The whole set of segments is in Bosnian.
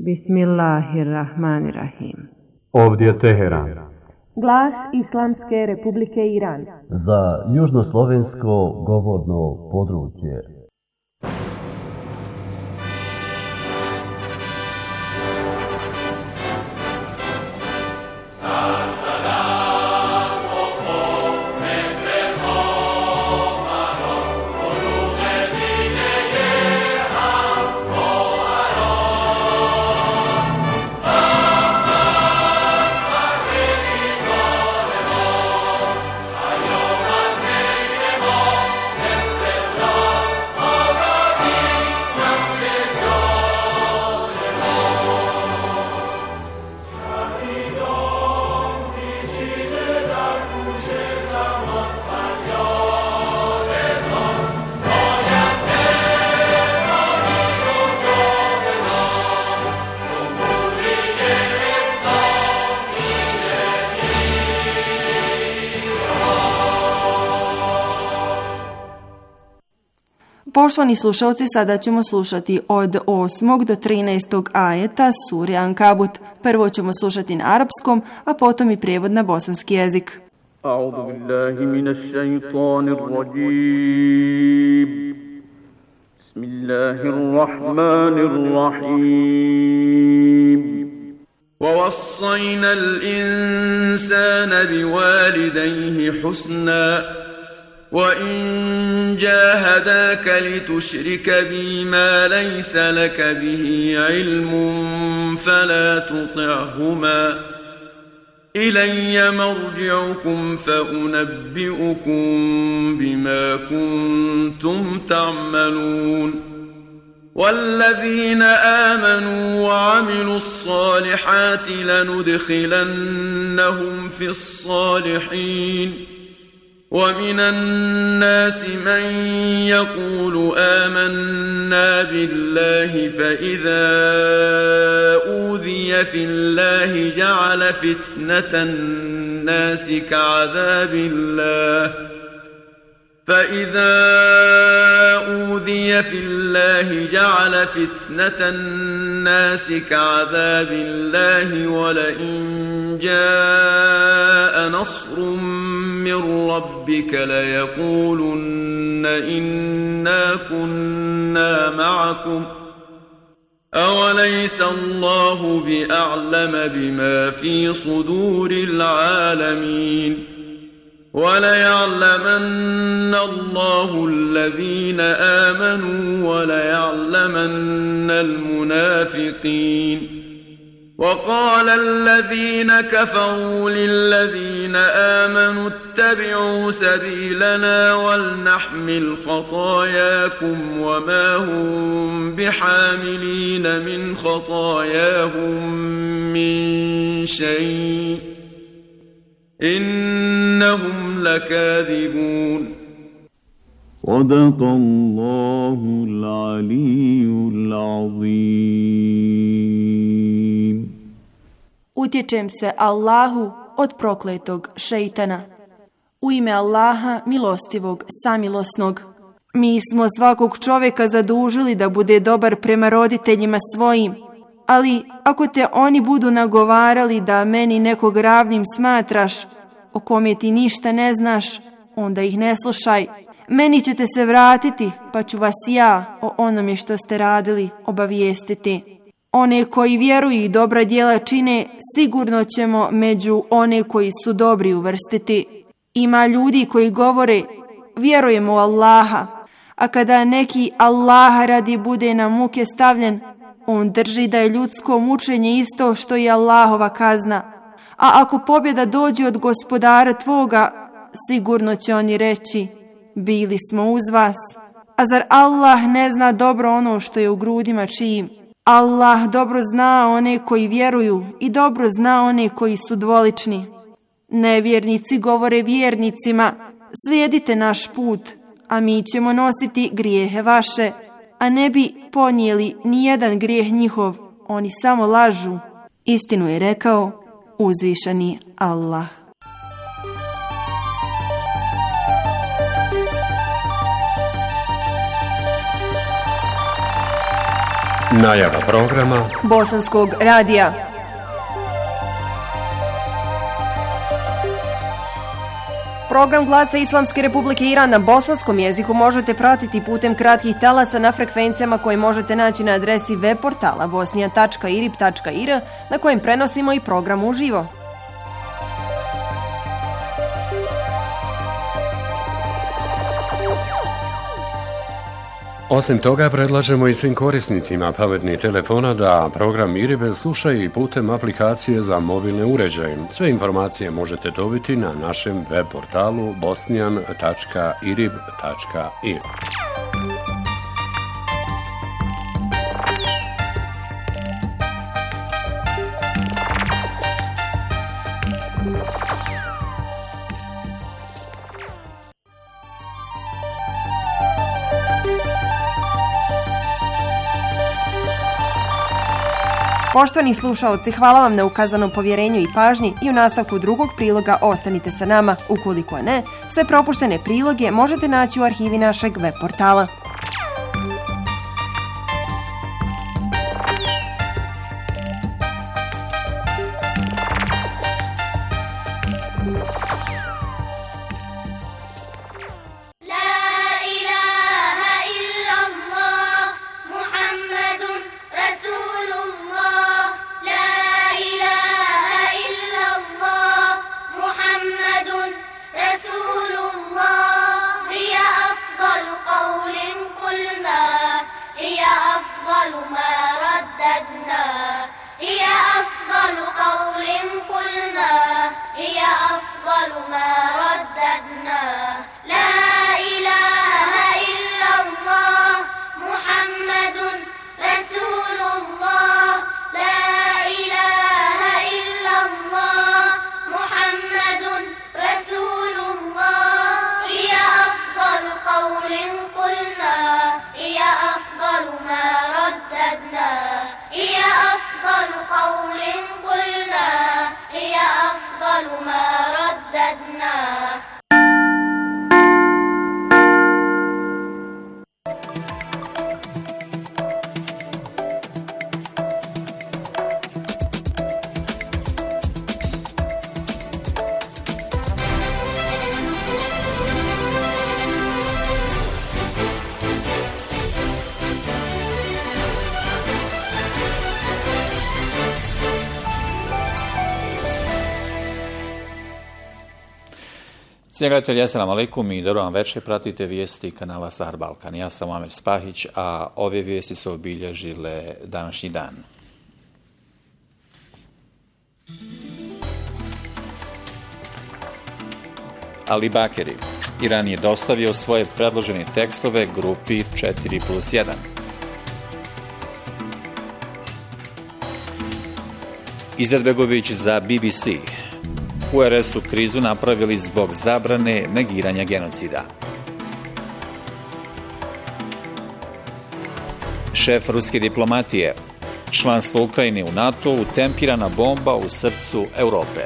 Bismillahirrahmanirrahim. Ovdje je Teheran. Glas Islamske Republike Iran. Za južnoslovensko govorno područje. Poštovani slušalci, sada ćemo slušati od 8. do 13. ajeta sure Ankabut. Prvo ćemo slušati na arapskom, a potom i prijevod na bosanski jezik. A'udhu billahi minash shaitanir rajim. Bismillahirrahmanirrahim. وَوَصَّيْنَا الْإِنسَانَ بِوَالِدَيْهِ حُسْنًا وَإِنْ جَاهَدَاكَ لِتُشْرِكَ بِي مَا لَيْسَ لَكَ بِهِ عِلْمٌ فَلَا تُطِعْهُمَا إِلَيَّ مَرْجِعُكُمْ فَأُنَبِّئُكُمْ بِمَا كُنْتُمْ تَعْمَلُونَ وَالَّذِينَ آمَنُوا وَعَمِلُوا الصَّالِحَاتِ لَنُدْخِلَنَّهُمْ فِي الصَّالِحِينَ وَمِنَ النَّاسِ مَنْ يَقُولُ آمَنَّا بِاللَّهِ فَإِذَا أُوذِيَ فِي اللَّهِ جَعَلَ فِتْنَةَ النَّاسِ كَعَذَابِ اللَّهِ فَإِذَا أُوذِيَ فِي اللَّهِ جَعَلَ فِتْنَةَ النَّاسِ كَعَذَابِ اللَّهِ وَلَئِنْ جَاءَ نَصْرٌ مِّن رَّبِّكَ لَيَقُولُنَّ إِنَّا كُنَّا مَعَكُمْ أَوَلَيْسَ اللَّهُ بِأَعْلَمَ بِمَا فِي صُدُورِ الْعَالَمِينَ وَلَيَعْلَمَنَّ اللَّهُ الَّذِينَ آمَنُوا وَلَيَعْلَمَنَّ الْمُنَافِقِينَ وَقَالَ الَّذِينَ كَفَرُوا لِلَّذِينَ آمَنُوا اتَّبِعُوا سَبِيلَنَا وَلْنَحْمِلْ خَطَايَاكُمْ وَمَا هُمْ بِحَامِلِينَ مِنْ خَطَايَاهُمْ مِنْ شَيْءٍ إنهم لكاذبون صدق الله العلي العظيم. Utječem se Allahu od prokletog šejtana. U ime Allaha milostivog, samilosnog. Mi smo svakog čovjeka zadužili da bude dobar prema roditeljima svojim, ali ako te oni budu nagovarali da meni nekog ravnim smatraš, o kome ti ništa ne znaš, onda ih ne slušaj. Meni ćete se vratiti, pa ću vas ja o onome što ste radili obavijestiti. One koji vjeruju i dobra djela čine, sigurno ćemo među one koji su dobri uvrstiti. Ima ljudi koji govore, vjerujemo u Allaha, a kada neki Allaha radi bude na muke stavljen, on drži da je ljudsko mučenje isto što i Allahova kazna. A ako pobjeda dođe od gospodara tvoga, sigurno će oni reći, bili smo uz vas. A zar Allah ne zna dobro ono što je u grudima čijim? Allah dobro zna one koji vjeruju i dobro zna one koji su dvolični. Nevjernici govore vjernicima, slijedite naš put, a mi ćemo nositi grijehe vaše, a ne bi ponijeli ni jedan grijeh njihov, oni samo lažu. Istinu je rekao uzvišeni Allah. Najava programa Bosanskog radija. Program Glasa Islamske Republike Iran na bosanskom jeziku možete pratiti putem kratkih talasa na frekvencijama koje možete naći na adresi web portala bosnija.irib.ir na kojem prenosimo i program uživo. Osim toga, predlažemo i svim korisnicima pametnih telefona da program IRIB slušaju i putem aplikacije za mobilne uređaje. Sve informacije možete dobiti na našem web portalu bosnian.irib.ir. Poštovani slušaoci, hvala vam na ukazanom povjerenju i pažnji i u nastavku drugog priloga ostanite sa nama. Ukoliko ne, sve propuštene priloge možete naći u arhivi našeg web portala. Cijeni gledatelji, assalamu alaikum i dobro vam večer, pratite vijesti kanala Sahar Balkan. Ja sam Amer Spahić, a ove vijesti su obilježile današnji dan. Ali Bakeri. Iran je dostavio svoje predložene tekstove grupi 4+1. Izetbegović za BBC. U RS-u krizu napravili zbog zabrane negiranja genocida. Šef ruske diplomatije. Članstvo Ukrajine u NATO tempirana bomba u srcu Europe.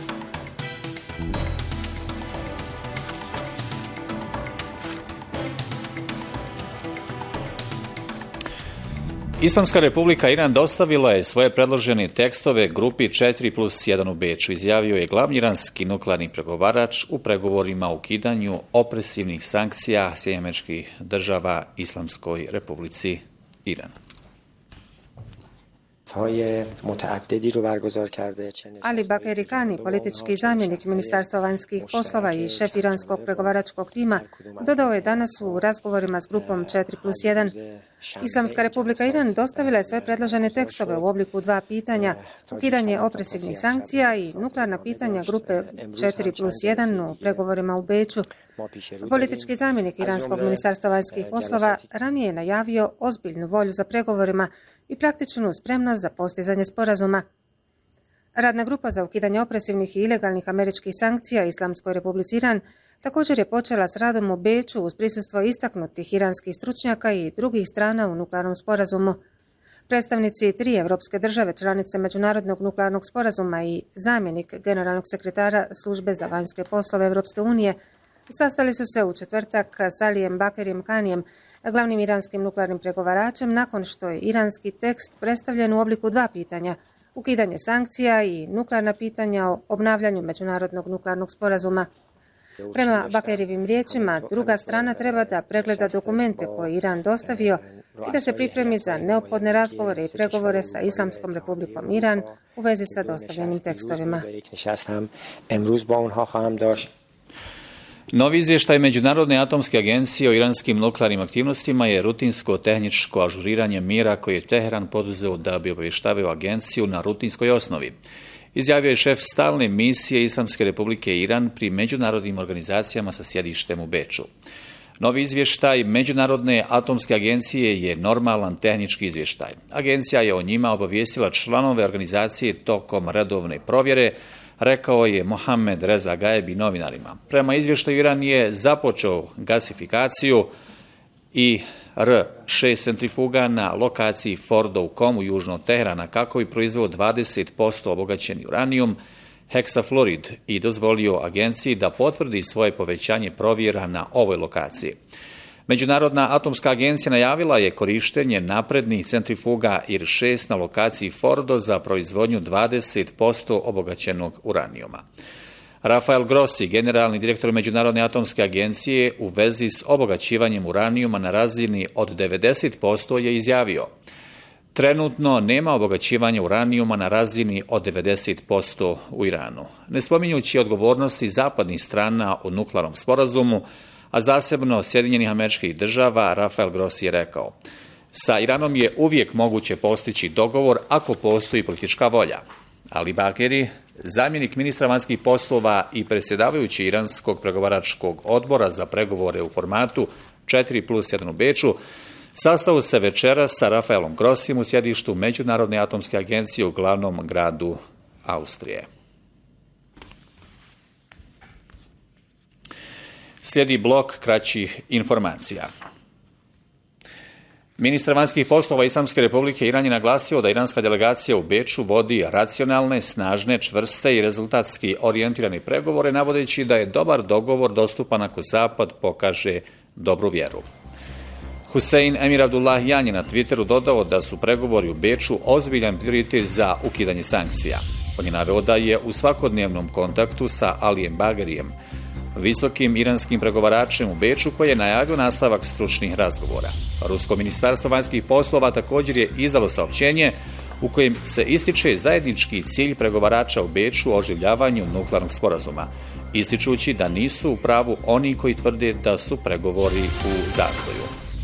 Islamska Republika Iran dostavila je svoje predložene tekstove grupi 4+1 u Beču, izjavio je glavni iranski nuklearni pregovarač u pregovorima o ukidanju opresivnih sankcija Sjedinjenih Država Islamskoj Republici Iran. Ali Bakeri Kani, politički zamjenik Ministarstva vanjskih poslova i šef iranskog pregovaračkog tima, dodao je danas u razgovorima s grupom 4+1. Islamska Republika Iran dostavila je svoje predložene tekstove u obliku dva pitanja, ukidanje opresivnih sankcija i nuklearna pitanja grupe 4+1 u pregovorima u Beču. Politički zamjenik iranskog Ministarstva vanjskih poslova ranije je najavio ozbiljnu volju za pregovorima i praktičnu spremnost za postizanje sporazuma. Radna grupa za ukidanje opresivnih i ilegalnih američkih sankcija Islamskoj Republici Iran također je počela s radom u Beču uz prisustvo istaknutih iranskih stručnjaka i drugih strana u nuklearnom sporazumu. Predstavnici 3 evropske države članice Međunarodnog nuklearnog sporazuma i zamjenik generalnog sekretara Službe za vanjske poslove Evropske unije sastali su se u četvrtak s Alijem Bakerijem Kanijem, glavnim iranskim nuklearnim pregovaračem nakon što je iranski tekst predstavljen u obliku 2 pitanja, ukidanje sankcija i nuklearna pitanja o obnavljanju međunarodnog nuklearnog sporazuma. Prema Bakerijevim riječima, druga strana treba da pregleda dokumente koje je Iran dostavio i da se pripremi za neophodne razgovore i pregovore sa Islamskom republikom Iran u vezi sa dostavljenim tekstovima. Novi izvještaj Međunarodne atomske agencije o iranskim nuklearnim aktivnostima je rutinsko tehničko ažuriranje mjera koje je Teheran poduzeo da bi obavještavao agenciju na rutinskoj osnovi. Izjavio je šef stalne misije Islamske republike Iran pri međunarodnim organizacijama sa sjedištem u Beču. Novi izvještaj Međunarodne atomske agencije je normalan tehnički izvještaj. Agencija je o njima obavijestila članove organizacije tokom redovne provjere, rekao je Mohamed Reza Gajebi novinarima. Prema izvještaju Iran je započeo gasifikaciju i R6 centrifuga na lokaciji Fordo u Komu južno od Teherana kako bi proizveo 20% obogaćeni uranijum, heksafluorid i dozvolio agenciji da potvrdi svoje povećanje provjera na ovoj lokaciji. Međunarodna atomska agencija najavila je korištenje naprednih centrifuga IR6 na lokaciji Fordo za proizvodnju 20% obogaćenog uranijuma. Rafael Grossi, generalni direktor Međunarodne atomske agencije u vezi s obogaćivanjem uranijuma na razini od 90% je izjavio: trenutno nema obogaćivanja uranijuma na razini od 90% u Iranu. Ne spominjući odgovornosti zapadnih strana u nuklearnom sporazumu, a zasebno Sjedinjenih Američkih Država, Rafael Grossi je rekao: sa Iranom je uvijek moguće postići dogovor ako postoji politička volja. Ali Bakeri, zamjenik ministra vanjskih poslova i predsjedavajući Iranskog pregovaračkog odbora za pregovore u formatu 4+1 u Beču, sastao se večeras sa Rafaelom Grossijem u sjedištu Međunarodne atomske agencije u glavnom gradu Austrije. Slijedi blok kraćih informacija. Ministar vanjskih poslova Islamske republike Iran je naglasio da iranska delegacija u Beču vodi racionalne, snažne, čvrste i rezultatski orijentirane pregovore, navodeći da je dobar dogovor dostupan ako Zapad pokaže dobru vjeru. Hussein Emir Abdullahian je na Twitteru dodao da su pregovori u Beču ozbiljan prioritet za ukidanje sankcija. On je naveo da je u svakodnevnom kontaktu sa Alijem Bagerijem, visokim iranskim pregovaračem u Beču, koji je najavio nastavak stručnih razgovora. Rusko ministarstvo vanjskih poslova također je izdalo saopćenje u kojem se ističe zajednički cilj pregovarača u Beču o oživljavanju nuklearnog sporazuma, ističući da nisu u pravu oni koji tvrde da su pregovori u zastoju.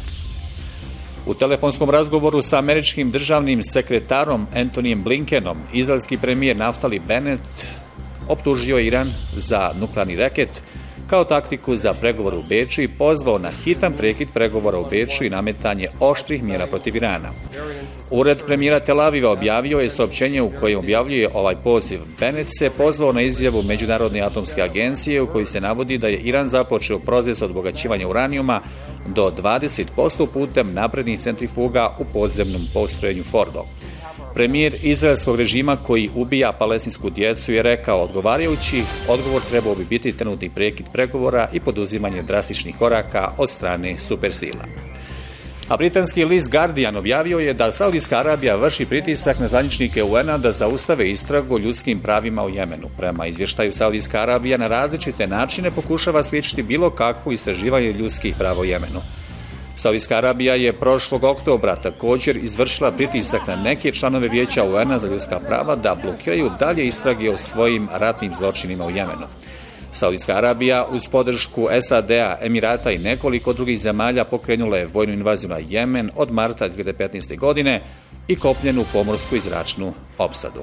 U telefonskom razgovoru sa američkim državnim sekretarom Antonijem Blinkenom, izraelski premijer Naftali Bennett optužio Iran za nuklearni reket kao taktiku za pregovore u Beču i pozvao na hitan prekid pregovora u Beču i nametanje oštrih mjera protiv Irana. Ured premijera Tel Aviva objavio je saopćenje u kojem objavljuje ovaj poziv. Bennett se pozvao na izjavu Međunarodne atomske agencije u kojoj se navodi da je Iran započeo proces obogaćivanja uranijuma do 20% putem naprednih centrifuga u podzemnom postrojenju Fordo. Premijer izraelskog režima koji ubija palestinsku djecu je rekao: odgovarajući odgovor trebao bi biti trenutni prekid pregovora i poduzimanje drastičnih koraka od strane supersila. A britanski list Guardian objavio je da Saudijska Arabija vrši pritisak na zvaničnike UN-a da zaustave istragu o ljudskim pravima u Jemenu. Prema izvještaju, Saudijska Arabija na različite načine pokušava spriječiti bilo kakvo istraživanje ljudskih prava u Jemenu. Saudijska Arabija je prošlog oktobra također izvršila pritisak na neke članove Vijeća UN-a za ljudska prava da blokiraju dalje istrage o svojim ratnim zločinima u Jemenu. Saudijska Arabija uz podršku SAD-a, Emirata i nekoliko drugih zemalja pokrenula je vojnu invaziju na Jemen od marta 2015. godine i kopnjenu pomorsku i zračnu opsadu.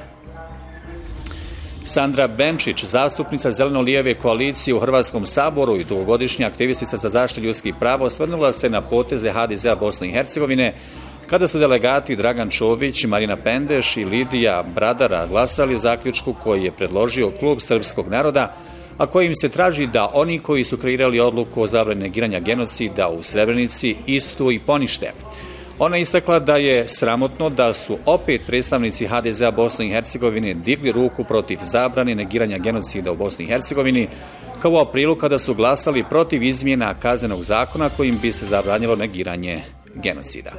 Sandra Benčić, zastupnica Zeleno-lijeve koalicije u Hrvatskom saboru i dugogodišnja aktivistica za zaštitu ljudskih prava, osvrnula se na poteze HDZ-a Bosne i Hercegovine kada su delegati Dragan Čović, Marina Pendeš i Lidija Bradara glasali o zaključku koji je predložio Klub srpskog naroda, a kojim se traži da oni koji su kreirali odluku o zabrani negiranja genocida u Srebrenici istu i ponište. Ona je istakla da je sramotno da su opet predstavnici HDZ-a Bosne i Hercegovine digli ruku protiv zabrane negiranja genocida u Bosni i Hercegovini, kao u aprilu kada su glasali protiv izmjena kaznenog zakona kojim bi se zabranilo negiranje genocida.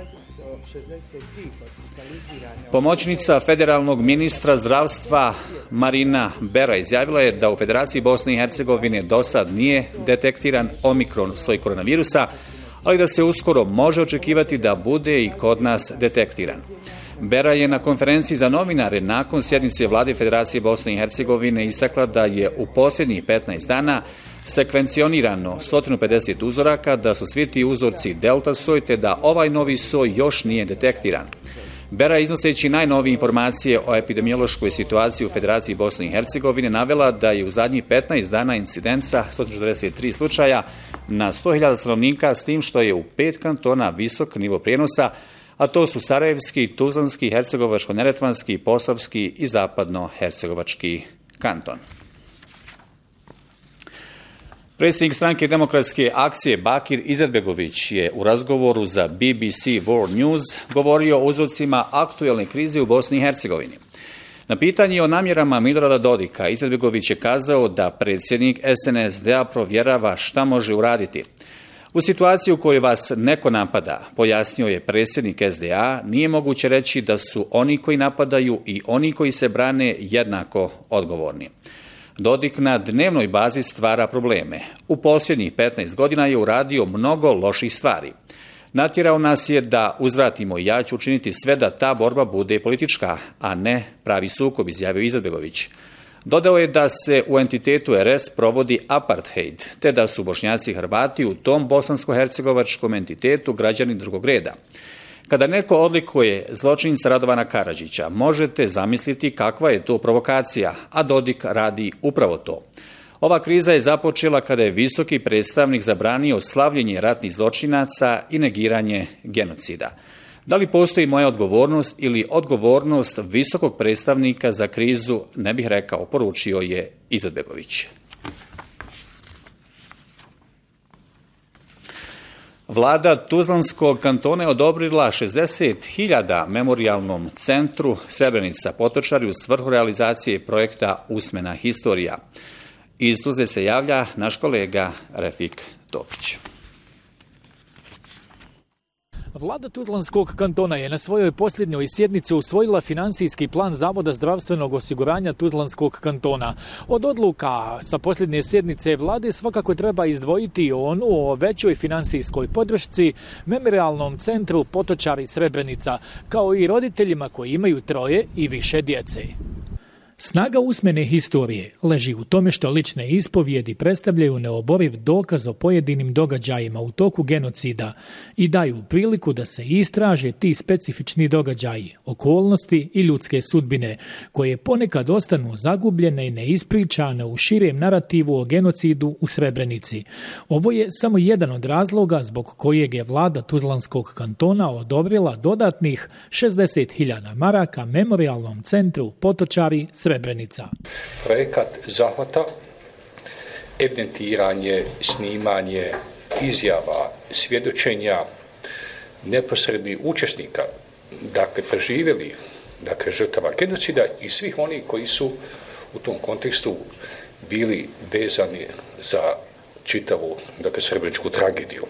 Pomoćnica federalnog ministra zdravstva Marina Bera izjavila je da u Federaciji Bosne i Hercegovine do sad nije detektiran omikron soj koronavirusa, ali da se uskoro može očekivati da bude i kod nas detektiran. Bera je na konferenciji za novinare nakon sjednice vlade Federacije Bosne i Hercegovine istakla da je u posljednjih 15 dana sekvencionirano 150 uzoraka, da su svi ti uzorci delta soj, te da ovaj novi soj još nije detektiran. Bera, iznoseći najnovije informacije o epidemiološkoj situaciji u Federaciji Bosne i Hercegovine, navela da je u zadnjih 15 dana incidenca 143 slučaja na 100.000 stanovnika, s tim što je u 5 kantona visok nivo prijenosa, a to su Sarajevski, Tuzlanski, Hercegovačko-neretvanski, Posavski i Zapadno-hercegovački kanton. Predsjednik stranke Demokratske akcije Bakir Izetbegović je u razgovoru za BBC World News govorio o uzrocima aktuelne krize u Bosni i Hercegovini. Na pitanje o namjerama Milorada Dodika, Izetbegović je kazao da predsjednik SNSD-a provjerava šta može uraditi. U situaciji u kojoj vas neko napada, pojasnio je predsjednik SDA, nije moguće reći da su oni koji napadaju i oni koji se brane jednako odgovorni. Dodik na dnevnoj bazi stvara probleme. U posljednjih 15 godina je uradio mnogo loših stvari. Natjerao nas je da uzvratimo i ja ću učiniti sve da ta borba bude politička, a ne pravi sukob, izjavio Izetbegović. Dodao je da se u entitetu RS provodi apartheid, te da su Bošnjaci i Hrvati u tom bosansko-hercegovačkom entitetu građani drugog reda. Kada neko odlikuje zločinca Radovana Karadžića, možete zamisliti kakva je to provokacija, a Dodik radi upravo to. Ova kriza je započela kada je visoki predstavnik zabranio slavljenje ratnih zločinaca i negiranje genocida. Da li postoji moja odgovornost ili odgovornost visokog predstavnika za krizu, ne bih rekao, poručio je Izetbegović. Vlada Tuzlanskog kantona je odobrila 60.000 memorijalnom centru Srebrenica Potočari u svrhu realizacije projekta Usmena historija. Iz Tuzle se javlja naš kolega Refik Topić. Vlada Tuzlanskog kantona je na svojoj posljednjoj sjednici usvojila financijski plan Zavoda zdravstvenog osiguranja Tuzlanskog kantona. Od odluka sa posljednje sjednice vlade svakako treba izdvojiti onu o većoj financijskoj podršci Memorijalnom centru Potočari Srebrenica, kao i roditeljima koji imaju 3 i više djece. Snaga usmene historije leži u tome što lične ispovjedi predstavljaju neoboriv dokaz o pojedinim događajima u toku genocida i daju priliku da se istraže ti specifični događaji, okolnosti i ljudske sudbine, koje ponekad ostanu zagubljene i neispričane u širem narativu o genocidu u Srebrenici. Ovo je samo jedan od razloga zbog kojeg je vlada Tuzlanskog kantona odobrila dodatnih 60.000 maraka Memorijalnom centru Potočari Srebrenica. Projekat zahvata evidentiranje, snimanje izjava, svjedočenja neposrednih učesnika, dakle preživjeli, dakle žrtava genocida i svih onih koji su u tom kontekstu bili vezani za čitavu, dakle, srebreničku tragediju.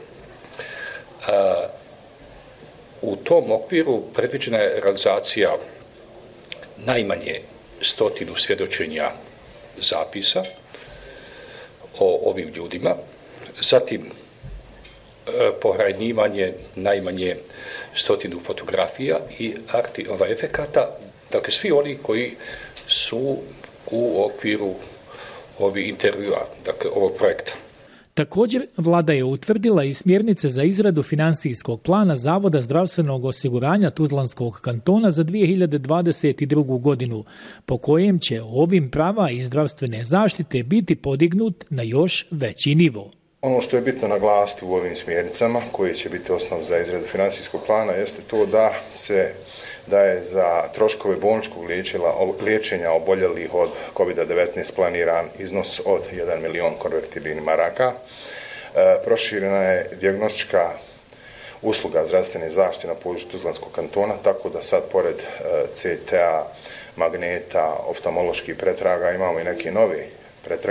U tom okviru predviđena je realizacija najmanje 100 svjedočenja zapisa o ovim ljudima, zatim pohranjivanje najmanje 100 fotografija i efekata, dakle svi oni koji su u okviru ovih intervjua, dakle ovog projekta. Također, vlada je utvrdila i smjernice za izradu financijskog plana Zavoda zdravstvenog osiguranja Tuzlanskog kantona za 2022. godinu, po kojem će ovim prava i zdravstvene zaštite biti podignut na još veći nivo. Ono što je bitno naglasiti u ovim smjernicama, koje će biti osnov za izradu financijskog plana, jeste to da je za troškove bolničkog liječenja oboljelih od COVID-19 planiran iznos od 1 milion konvertibilnih maraka. Proširena je dijagnostička usluga zdravstvene zaštite na području Tuzlanskog kantona, tako da sad pored CTA, magneta, oftalmoloških pretraga imamo i neke nove pretrage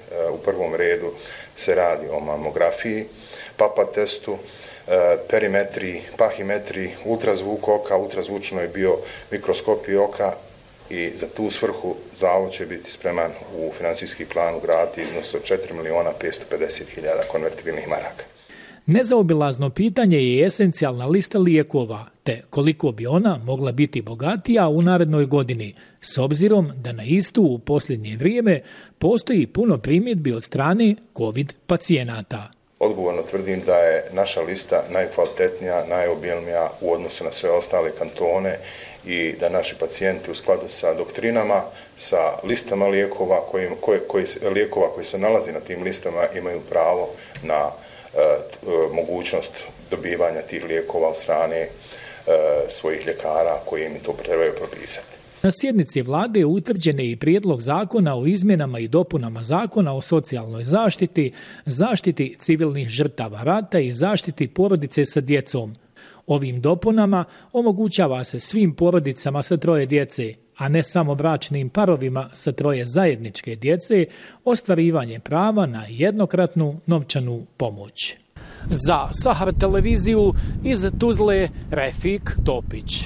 U prvom redu se radi o mamografiji, papa testu, perimetriji, pahimetriji, ultrazvuk oka, ultrazvučnoj biomikroskopiji oka i za tu svrhu zavod će biti spreman u financijski plan ugraditi iznos od 4.550.000 konvertibilnih maraka. Nezaobilazno pitanje je esencijalna lista lijekova, te koliko bi ona mogla biti bogatija u narednoj godini, s obzirom da na istu u posljednje vrijeme postoji puno primjedbi od strane COVID pacijenata. Odgovorno tvrdim da je naša lista najkvalitetnija, najobilnija u odnosu na sve ostale kantone i da naši pacijenti u skladu sa doktrinama, sa listama lijekova koji se nalazi na tim listama imaju pravo na mogućnost dobivanja tih lijekova od strane svojih ljekara koji im to trebaju propisati. Na sjednici vlade utvrđen je i prijedlog zakona o izmjenama i dopunama zakona o socijalnoj zaštiti, zaštiti civilnih žrtava rata i zaštiti porodice sa djecom. Ovim dopunama omogućava se svim porodicama sa 3 djece, a ne samo bračnim parovima sa 3 zajedničke djece, ostvarivanje prava na jednokratnu novčanu pomoć. Za Sahar televiziju iz Tuzle, Refik Topić.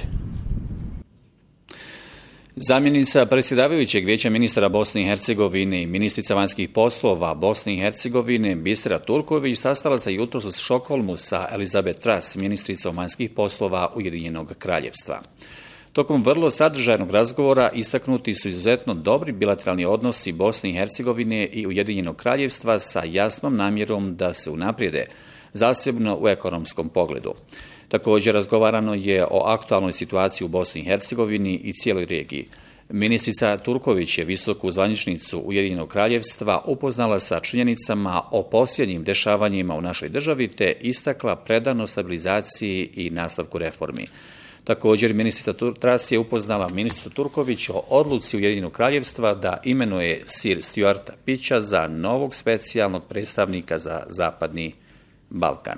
Zamjenica predsjedavajućeg vijeća ministara Bosne i Hercegovine i ministrica vanjskih poslova Bosne i Hercegovine Bisera Turković sastala se jutros u Štokholmu sa Elizabeth Truss, ministricom vanjskih poslova Ujedinjenog Kraljevstva. Tokom vrlo sadržajnog razgovora istaknuti su izuzetno dobri bilateralni odnosi Bosne i Hercegovine i Ujedinjenog Kraljevstva sa jasnom namjerom da se unaprijede, zasebno u ekonomskom pogledu. Također razgovarano je o aktualnoj situaciji u Bosni i Hercegovini i cijeloj regiji. Ministrica Turković je visoku zvaničnicu Ujedinjenog Kraljevstva upoznala sa činjenicama o posljednjim dešavanjima u našoj državi te istakla predanost stabilizaciji i nastavku reformi. Također ministrica Truss je upoznala ministricu Turković o odluci Ujedinjenog Kraljevstva da imenuje Sir Stuarta Pića za novog specijalnog predstavnika za Zapadni Balkan.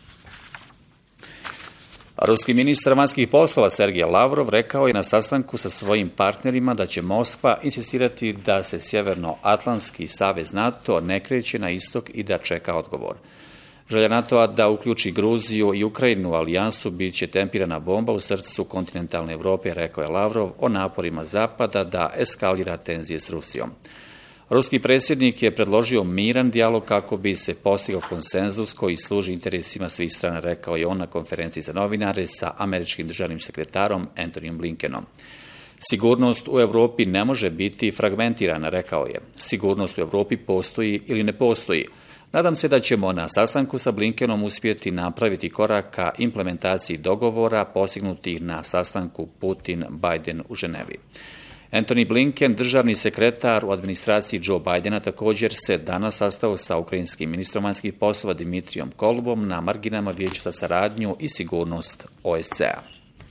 Ruski ministar vanjskih poslova Sergej Lavrov rekao je na sastanku sa svojim partnerima da će Moskva insistirati da se Sjevernoatlantski savez NATO ne kreće na istok i da čeka odgovor. Želja NATO-a da uključi Gruziju i Ukrajinu u alijansu bit će tempirana bomba u srcu kontinentalne Europe, rekao je Lavrov o naporima Zapada da eskalira tenzije s Rusijom. Ruski predsjednik je predložio miran dijalog kako bi se postigao konsenzus koji služi interesima svih strana, rekao je on na konferenciji za novinare sa američkim državnim sekretarom Anthonyem Blinkenom. Sigurnost u Europi ne može biti fragmentirana, rekao je. Sigurnost u Europi postoji ili ne postoji. Nadam se da ćemo na sastanku sa Blinkenom uspjeti napraviti korak ka implementaciji dogovora postignutih na sastanku Putin-Biden u Ženevi. Anthony Blinken, državni sekretar u administraciji Joe Bidena, također se danas sastao sa ukrajinskim ministrom vanjskih poslova Dmitrijom Kolubom na marginama Vijeća za saradnju i sigurnost OSCE-a.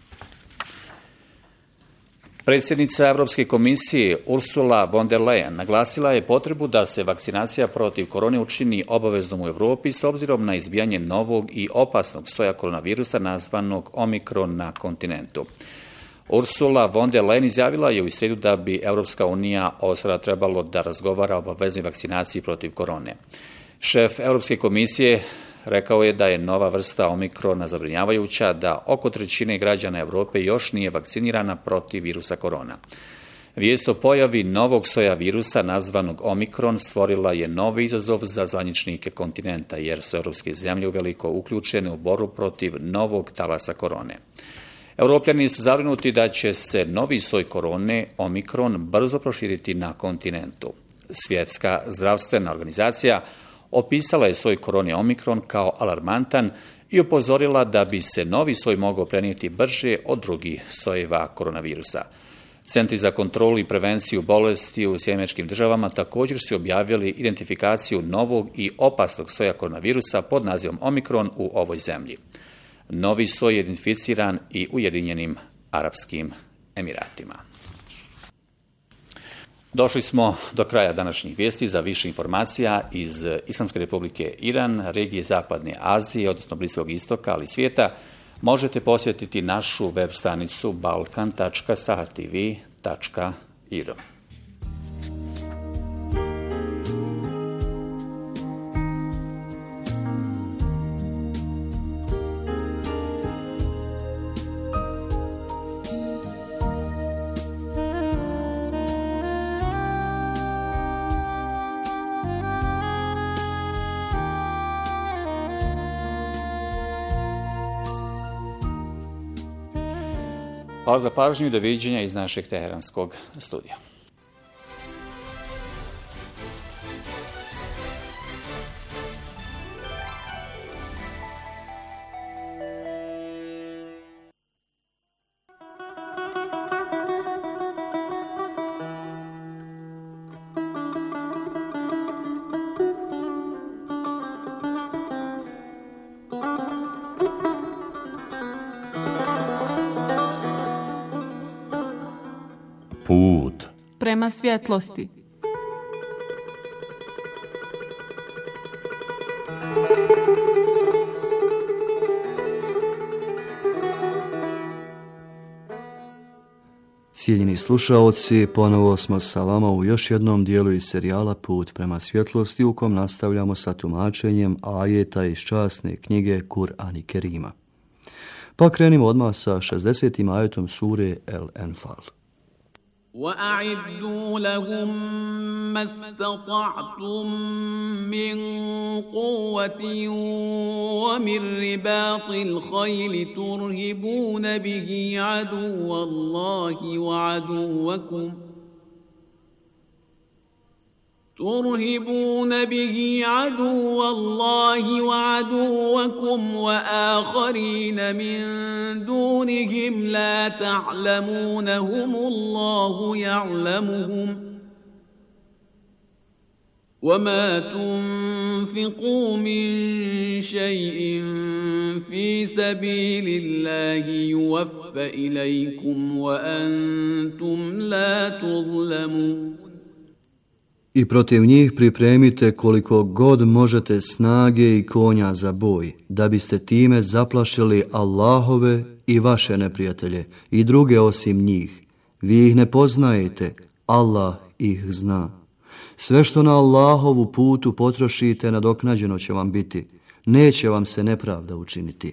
Predsjednica Europske komisije Ursula von der Leyen naglasila je potrebu da se vakcinacija protiv korone učini obaveznom u Europi s obzirom na izbijanje novog i opasnog soja koronavirusa nazvanog Omikron na kontinentu. Ursula von der Leyen izjavila je u srijedu da bi Europska unija od sada trebalo da razgovara o obaveznoj vakcinaciji protiv korone. Šef Europske komisije rekao je da je nova vrsta Omikrona zabrinjavajuća, da oko 1/3 građana Europe još nije vakcinirana protiv virusa korona. Vijest o pojavi novog soja virusa nazvanog Omikron stvorila je novi izazov za zvaničnike kontinenta, jer su europske zemlje uveliko uključene u borbu protiv novog talasa korone. Europljani su zabrinuti da će se novi soj korone, Omikron, brzo proširiti na kontinentu. Svjetska zdravstvena organizacija opisala je soj korone Omikron kao alarmantan i upozorila da bi se novi soj mogao prenijeti brže od drugih sojeva koronavirusa. Centri za kontrolu i prevenciju bolesti u Sjedinjenim Državama također su objavili identifikaciju novog i opasnog soja koronavirusa pod nazivom Omikron u ovoj zemlji. Novi soj je identificiran i u Ujedinjenim Arapskim Emiratima. Došli smo do kraja današnjih vijesti. Za više informacija iz Islamske Republike Iran, regije Zapadne Azije, odnosno Bliskog istoka, ali i svijeta, možete posjetiti našu web stranicu balkan.sahartv.ir. Hvala za pažnju i doviđenja iz našeg teheranskog studija. Put prema svjetlosti. Cijenjeni slušaoci, ponovo smo sa vama u još jednom dijelu iz serijala Put prema svjetlosti u kom nastavljamo sa tumačenjem ajeta iz časne knjige Kur'an i Kerima. Pa krenimo odmah sa 60. ajetom sure El-Enfal. وَأَعِدُّوا لَهُم مَّا اسْتَطَعْتُم مِّن قُوَّةٍ وَمِن رِّبَاطِ الْخَيْلِ تُرْهِبُونَ بِهِ عَدُوَّ اللَّهِ وَعَدُوَّكُمْ وَآخَرِينَ مِن دُونِهِمْ لَا تَعْلَمُونَهُمُ اللَّهُ يَعْلَمُهُمْ وَمَا تُنفِقُوا مِن شَيْءٍ فِي سَبِيلِ اللَّهِ يُوَفَّ إِلَيْكُمْ وَأَنتُمْ لَا تُظْلَمُونَ. I protiv njih pripremite koliko god možete snage i konja za boj, da biste time zaplašili Allahove i vaše neprijatelje i druge osim njih. Vi ih ne poznajete, Allah ih zna. Sve što na Allahovu putu potrošite nadoknađeno će vam biti, neće vam se nepravda učiniti.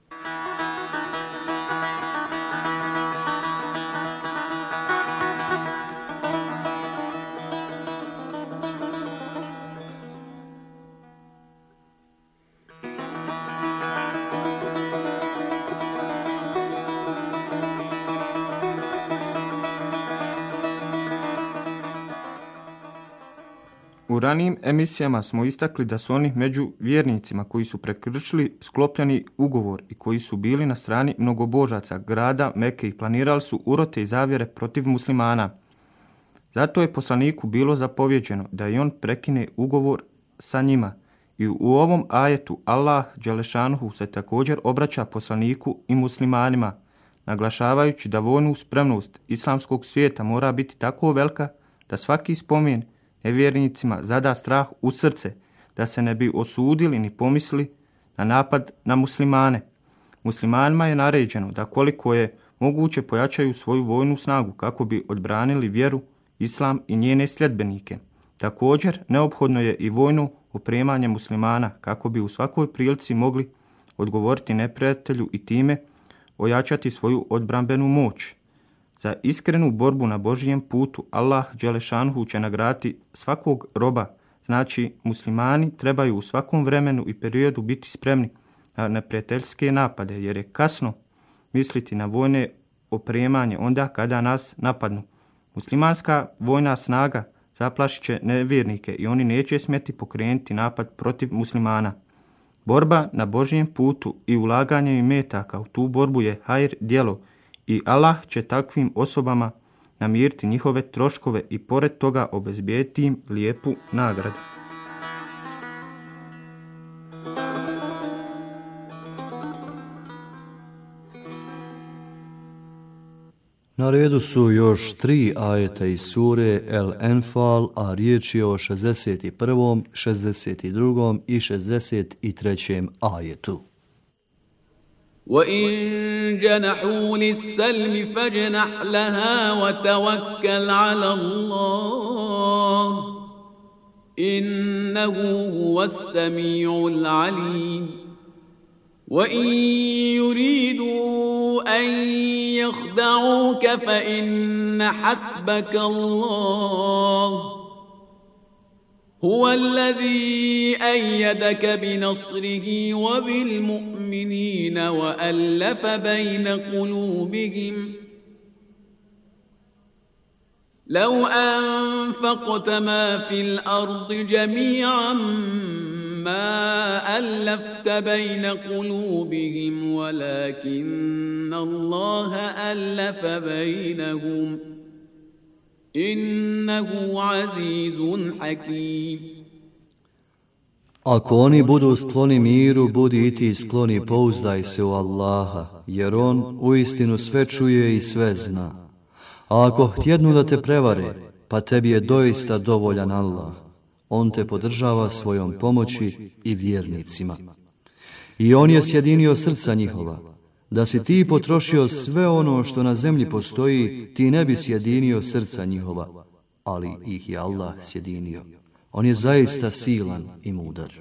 U ranijim emisijama smo istakli da su oni među vjernicima koji su prekršili sklopljeni ugovor i koji su bili na strani mnogobožaca grada Mekke i planirali su urote i zavjere protiv muslimana. Zato je poslaniku bilo zapovjeđeno da i on prekine ugovor sa njima. I u ovom ajetu Allah dželešanuhu se također obraća poslaniku i muslimanima, naglašavajući da vojnu spremnost islamskog svijeta mora biti tako velika da svaki spomen nevjernicima zada strah u srce, da se ne bi osudili ni pomislili na napad na muslimane. Muslimanima je naređeno da koliko je moguće pojačaju svoju vojnu snagu kako bi odbranili vjeru, islam i njene sljedbenike. Također, neophodno je i vojno opremanje muslimana kako bi u svakoj prilici mogli odgovoriti neprijatelju i time ojačati svoju odbrambenu moć. Za iskrenu borbu na Božijem putu Allah dželešanuhu će nagraditi svakog roba, znači muslimani trebaju u svakom vremenu i periodu biti spremni na neprijateljske napade, jer je kasno misliti na vojne opremanje onda kada nas napadnu. Muslimanska vojna snaga zaplašit će nevjernike i oni neće smjeti pokrenuti napad protiv muslimana. Borba na Božijem putu i ulaganje imetaka u tu borbu je hajr djelo i Allah će takvim osobama namiriti njihove troškove i pored toga obezbijediti im lijepu nagradu. Na redu su još 3 ajeta iz sure El-Enfal, a riječ je o 61., 62. i 63. ajetu. وَإِن جَنَحُوا لِلسَّلْمِ فَاجْنَحْ لَهَا وَتَوَكَّلْ عَلَى اللَّهِ إِنَّهُ هُوَ السَّمِيعُ الْعَلِيمُ وَإِن يُرِيدُوا أَن يَخْدَعُوكَ فَإِنَّ حَسْبَكَ اللَّهُ هُوَ الَّذِي أَيَّدَكَ بِنَصْرِهِ وَبِالْمُؤْمِنِينَ وَأَلَّفَ بَيْنَ قُلُوبِهِمْ لو أنفقت ما في الأرض جميعا ما ألفت بين قلوبهم ولكن الله ألف بينهم إنه عزيز حكيم. Ako oni budu skloni miru, budi i ti skloni, pouzdaj se u Allaha, jer on uistinu sve čuje i sve zna. A ako htjednu da te prevare, pa tebi je doista dovoljan Allah. On te podržava svojom pomoći i vjernicima. I on je sjedinio srca njihova. Da si ti potrošio sve ono što na zemlji postoji, ti ne bi sjedinio srca njihova, ali ih je Allah sjedinio. On je zaista silan i mudar.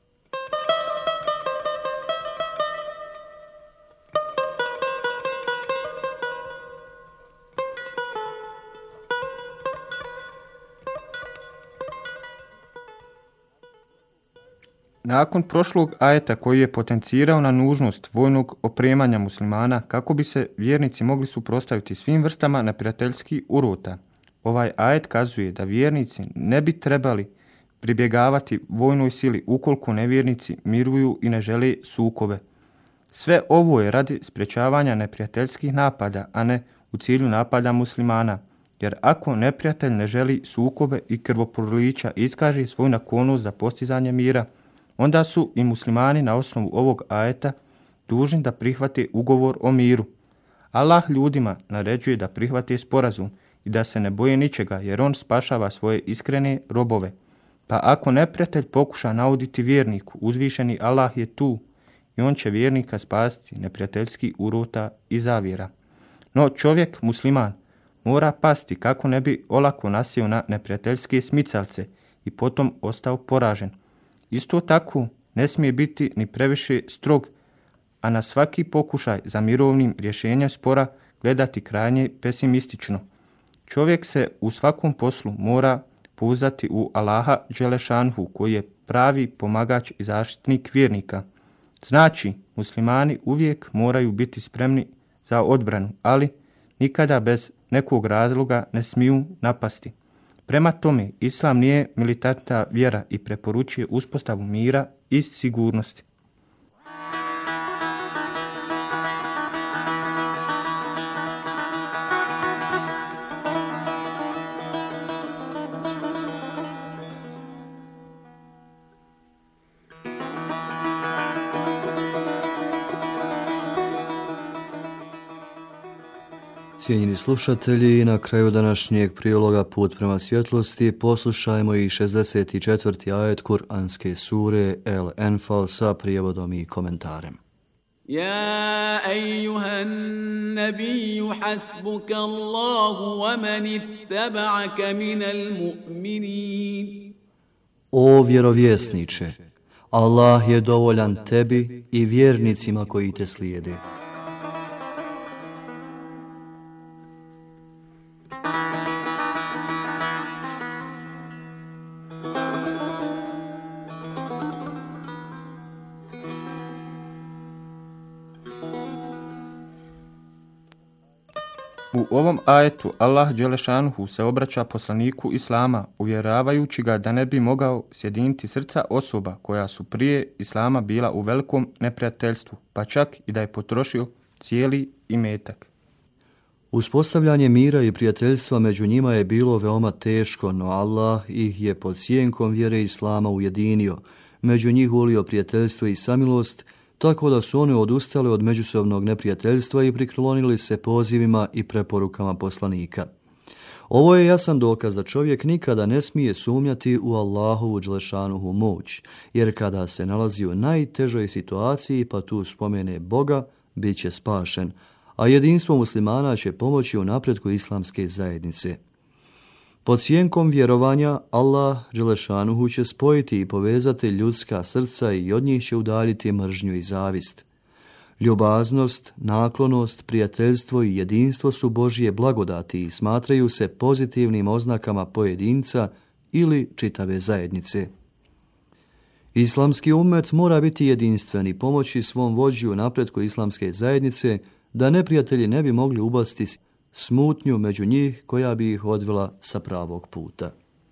Nakon prošlog ajeta koji je potencirao na nužnost vojnog opremanja muslimana kako bi se vjernici mogli suprotstaviti svim vrstama neprijateljskih urota, ovaj ajet kazuje da vjernici ne bi trebali pribjegavati vojnoj sili ukoliko nevjernici miruju i ne žele sukobe. Sve ovo je radi sprječavanja neprijateljskih napada, a ne u cilju napada muslimana, jer ako neprijatelj ne želi sukobe i krvoprolića iskaže svoju naklonost za postizanje mira, onda su i muslimani na osnovu ovog ajeta dužni da prihvate ugovor o miru. Allah ljudima naređuje da prihvate sporazum i da se ne boje ničega, jer on spašava svoje iskrene robove. Pa ako neprijatelj pokuša nauditi vjerniku, uzvišeni Allah je tu i on će vjernika spasiti neprijateljskih urota i zavjera. No čovjek, musliman, mora pasti kako ne bi olako nasio na neprijateljske smicalce i potom ostao poražen. Isto tako ne smije biti ni previše strog, a na svaki pokušaj za mirovnim rješenjem spora gledati krajnje pesimistično. Čovjek se u svakom poslu mora pouzdati u Allaha Đelešanhu, koji je pravi pomagač i zaštitnik vjernika. Znači, muslimani uvijek moraju biti spremni za odbranu, ali nikada bez nekog razloga ne smiju napasti. Prema tome, islam nije militantna vjera i preporučuje uspostavu mira i sigurnosti. Cijenjeni slušatelji, na kraju današnjeg priloga Put prema svjetlosti poslušajmo i 64. ajet Kur'anske sure El Enfal sa prijevodom i komentarem. Ja ejuhan nabiju hasbuka Allahu wa man ittaba'aka minal mu'minin. O vjerovjesniče, Allah je dovoljan tebi i vjernicima koji te slijede. U ovom ajetu Allah Đelešanuhu se obraća poslaniku Islama, uvjeravajući ga da ne bi mogao sjediniti srca osoba koja su prije Islama bila u velikom neprijateljstvu, pa čak i da je potrošio cijeli imetak. Uspostavljanje mira i prijateljstva među njima je bilo veoma teško, no Allah ih je pod sjenkom vjere Islama ujedinio, među njih ulio prijateljstvo i samilost, tako da su oni odustali od međusobnog neprijateljstva i priklonili se pozivima i preporukama poslanika. Ovo je jasan dokaz da čovjek nikada ne smije sumnjati u Allahovu Đelešanuhu moć, jer kada se nalazi u najtežoj situaciji pa tu spomene Boga, bit će spašen, a jedinstvo muslimana će pomoći u napretku islamske zajednice. Pod sjenkom vjerovanja Allah Đelešanuhu će spojiti i povezati ljudska srca i od njih će udaljiti mržnju i zavist. Ljubaznost, naklonost, prijateljstvo i jedinstvo su Božje blagodati i smatraju se pozitivnim oznakama pojedinca ili čitave zajednice. Islamski ummet mora biti jedinstven i pomoći svom vođi u napretku islamske zajednice da neprijatelji ne bi mogli ubaciti smutnju među njih koja bi ih odvela sa pravog puta.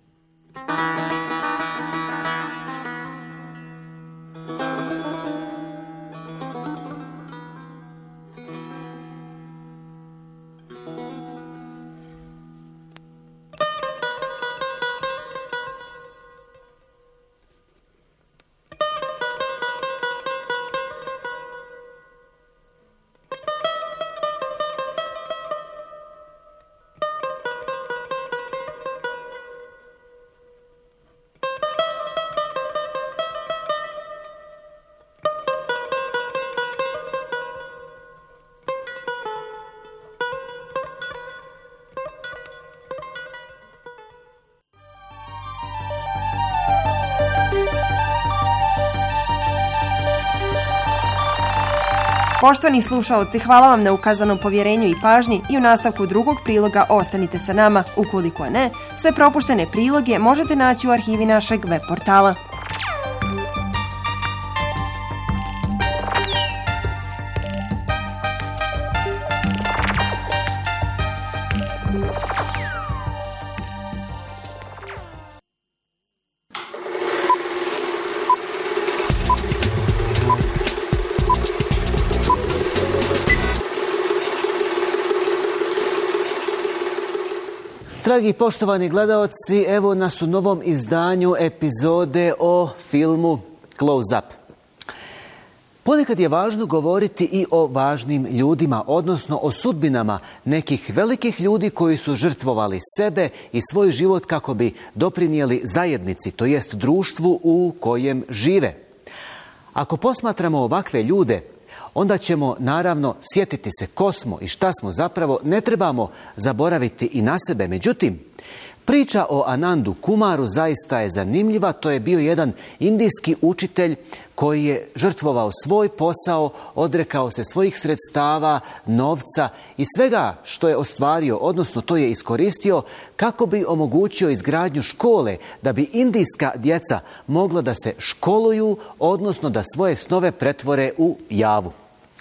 Poštovani slušaoci, hvala vam na ukazanom povjerenju i pažnji i u nastavku drugog priloga ostanite sa nama. Ukoliko ne, sve propuštene priloge možete naći u arhivi našeg web portala. Dragi poštovani gledaoci, evo nas u novom izdanju epizode o filmu Close Up. Ponekad je važno govoriti i o važnim ljudima, odnosno o sudbinama nekih velikih ljudi koji su žrtvovali sebe i svoj život kako bi doprinijeli zajednici, to jest društvu u kojem žive. Ako posmatramo ovakve ljude, onda ćemo naravno sjetiti se ko smo i šta smo zapravo, ne trebamo zaboraviti i na sebe. Međutim, priča o Anandu Kumaru zaista je zanimljiva. To je bio jedan indijski učitelj koji je žrtvovao svoj posao, odrekao se svojih sredstava, novca i svega što je ostvario, odnosno to je iskoristio kako bi omogućio izgradnju škole, da bi indijska djeca mogla da se školuju, odnosno da svoje snove pretvore u javu.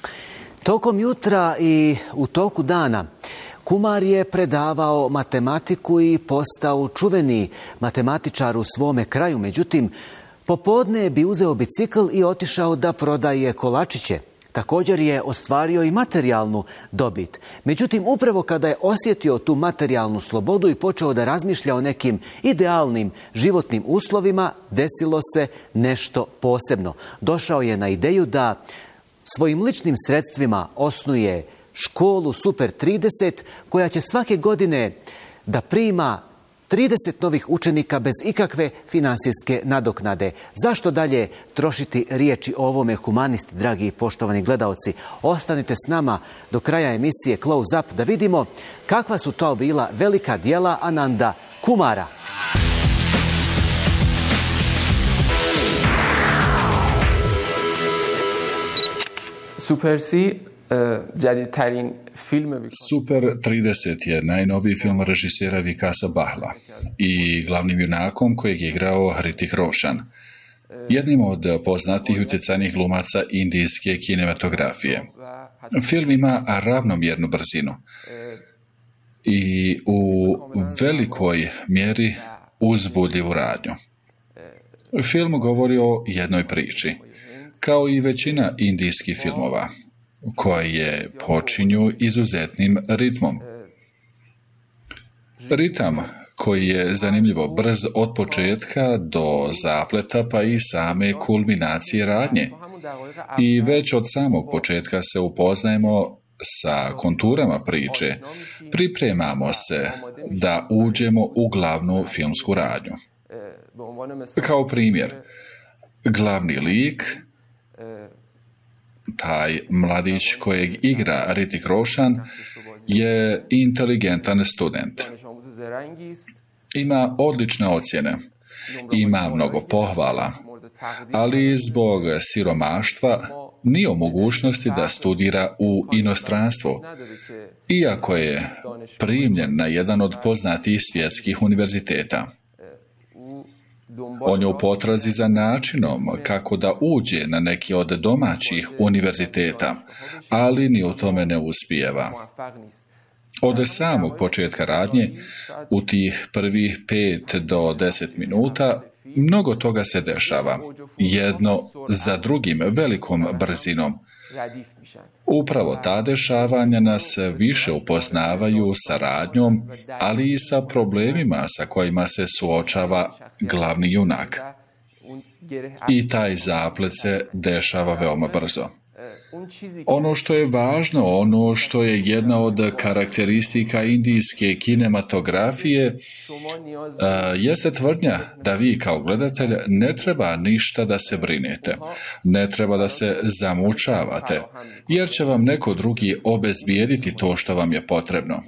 Tokom jutra i u toku dana Kumar je predavao matematiku i postao čuveni matematičar u svome kraju. Međutim, popodne bi uzeo bicikl i otišao da prodaje kolačiće. Također je ostvario i materijalnu dobit. Međutim, upravo kada je osjetio tu materijalnu slobodu i počeo da razmišlja o nekim idealnim životnim uslovima, desilo se nešto posebno. Došao je na ideju da svojim ličnim sredstvima osnuje školu Super 30 koja će svake godine da prima 30 novih učenika bez ikakve finansijske nadoknade. Zašto dalje trošiti riječi o ovome, humanisti, dragi i poštovani gledaoci? Ostanite s nama do kraja emisije Close Up da vidimo kakva su to bila velika djela Ananda Kumara. Super 30 je najnoviji film režisera Vikasa Bahla i glavnim junakom kojeg je igrao Hrithik Roshan, jednim od poznatih utjecajnih glumaca indijske kinematografije. Film ima ravnomjernu brzinu i u velikoj mjeri uzbudljivu radnju. Film govori o jednoj priči, kao i većina indijskih filmova, koje počinju izuzetnim ritmom. Ritam koji je zanimljivo brz od početka do zapleta pa i same kulminacije radnje. I već od samog početka se upoznajemo sa konturama priče, pripremamo se da uđemo u glavnu filmsku radnju. Kao primjer, glavni lik, taj mladić kojeg igra Hrithik Roshan, je inteligentan student. Ima odlične ocjene, ima mnogo pohvala, ali zbog siromaštva nije u mogućnosti da studira u inostranstvo, iako je primljen na jedan od poznatijih svjetskih univerziteta. On je u potrazi za načinom kako da uđe na neki od domaćih univerziteta, ali ni u tome ne uspijeva. Od samog početka radnje, u tih prvih 5 do 10 minuta, mnogo toga se dešava, jedno za drugim, velikom brzinom. Upravo ta dešavanja nas više upoznavaju sa radnjom, ali i sa problemima sa kojima se suočava glavni junak. I taj zaplet se dešava veoma brzo. Ono što je važno, ono što je jedna od karakteristika indijske kinematografije, jeste tvrdnja da vi kao gledatelj ne treba ništa da se brinete, ne treba da se zamučavate, jer će vam neko drugi obezbijediti to što vam je potrebno.